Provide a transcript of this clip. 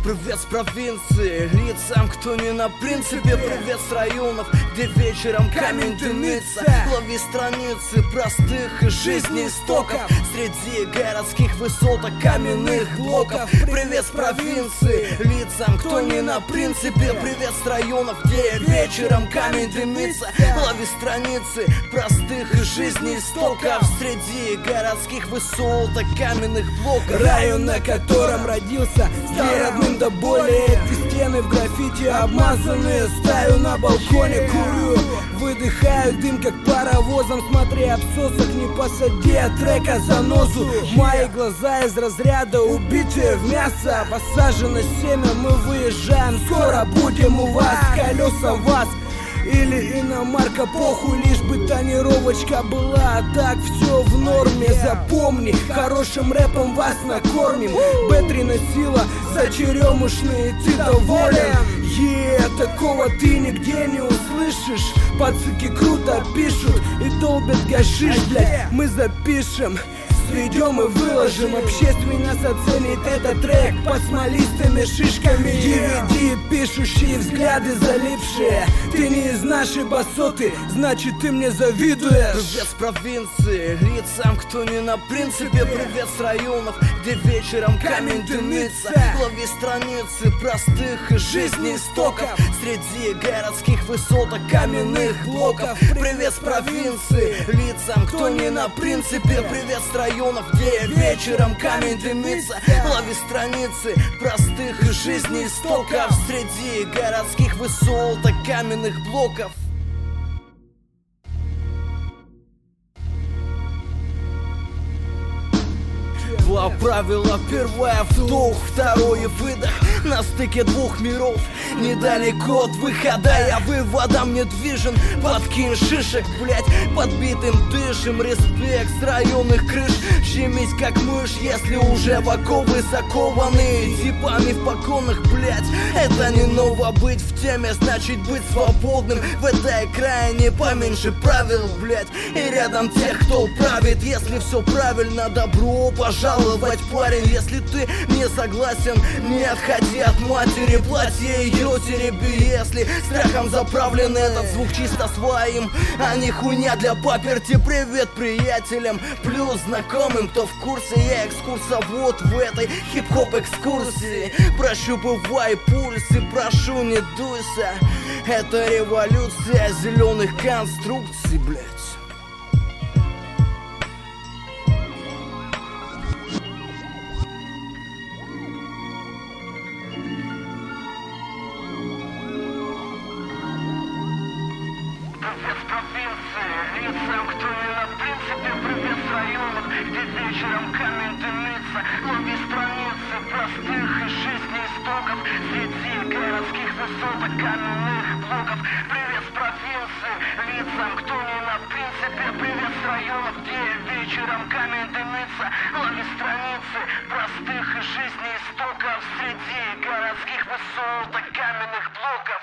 Привет с провинции, лицам, кто не на принципе. Привет с районов, где вечером камень дымится. Лови страницы простых из жизни истоков среди городских высоток каменных блоков. Привет с провинции, лицам, кто не на принципе. Привет с районов, где вечером камень дымится. Лови страницы простых из жизни истоков среди городских высоток каменных блоков. Район, на котором родился, стал родным до боли. Эти стены в граффити обмазанные. Стою на балконе, курю, выдыхаю дым, как паровозом. Смотри, обсосок не посади от трека занозу. Мои глаза из разряда убитые в мясо. Посажено семя, мы выезжаем, скоро будем у вас. Колеса вас или иномарка, похуй, лишь бы тонировочка была. А так все в норме, запомни, хорошим рэпом вас накормим. Б3 сила, за черемушные ты доволен. Такого ты нигде не услышишь. Пацаки круто пишут и долбят гашиш, блядь. Мы запишем, сведем и выложим. Общественность оценит этот трек под смолистыми шишками. DVD пишущие, взгляды залипшие. Ты не из нашей басоты, значит ты мне завидуешь. Привет с провинции, лицам, кто не на принципе. Привет с районов, где вечером камень дымится. Лови страницы простых из жизни истоков среди городских высоток каменных блоков. Привет с провинции, лицам, кто не на принципе. Привет с районов, где вечером камень дымится. Лови страницы простых из жизни истоков среди городских высоток каменных блоков. Два правила: первое вдох, второе выдох. На стыке двух миров, недалеко от выхода. Я выводом не движен, подкинь шишек, блять. Подбитым дышим, респект с районных крыш. Щемись как мышь, если уже в оковы закованы типами в поконных, блять. Это не ново быть в теме, значит быть свободным. В этой крайне поменьше правил, блять. И рядом тех, кто правит. Если все правильно, добро пожаловать, парень. Если ты не согласен, не отходи от матери. Платье ее тереби, если страхом заправлен этот звук чисто своим, а не хуйня для паперти. Привет приятелям, плюс знакомым, кто в курсе. Я экскурсовод в этой хип-хоп экскурсии. Прощупывай пульс и прошу, не дуйся. Это революция зеленых конструкций, блять. Привет с провинции, лицам, кто не на принципе. Привет с районов, где вечером камень дымится. Лови страницы простых из жизни истоков среди городских высоток каменных блоков. Привет с провинции, лицам, кто не на принципе. Привет с районов, где вечером камень дымится. Лови страницы простых из жизни истоков среди городских высоток каменных блоков.